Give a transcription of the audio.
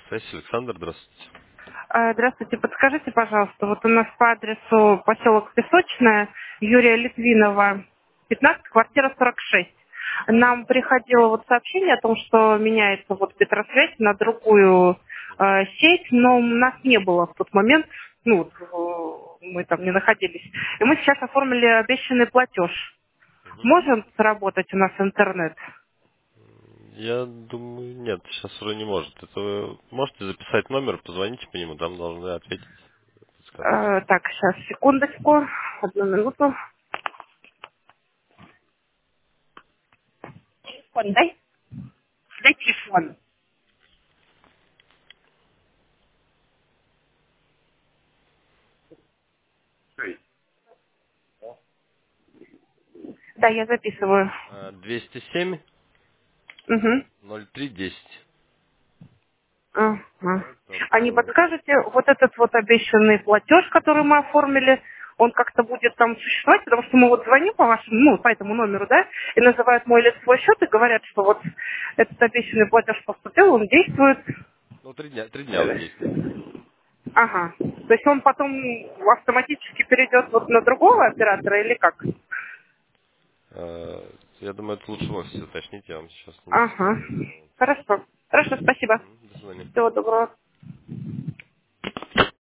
Связь, Александр, здравствуйте. Здравствуйте, подскажите, пожалуйста, вот у нас по адресу поселок Песочная, Юрия Литвинова, 15, квартира 46. Нам приходило вот сообщение о том, что меняется вот Петросвязь на другую сеть, но у нас не было в тот момент, ну, вот, мы там не находились. И мы сейчас оформили обещанный платеж. Мгм. Может сработать у нас интернет? Я думаю, нет, сейчас уже не может. Это вы можете записать номер, позвоните по нему, там должны ответить, сказать. Так, сейчас, секундочку, одну минуту. Телефон дай. Дай телефон. Да, я записываю. 207 Угу. 03 10. Ага. Это А не по... подскажете, вот этот вот обещанный платеж, который мы оформили, он как-то будет там существовать, потому что мы вот звоним по вашему, ну, по этому номеру, да, и называют мой лицевой счет и говорят, что вот этот обещанный платеж поступил, он действует. Ну, 3 дня он Э, действует. Ага. То есть он потом автоматически перейдет вот на другого оператора или как? Я думаю, это лучше в офисе уточнить, я вам сейчас не могу Ага. сказать. Хорошо. Хорошо, спасибо. До свидания. Всего доброго.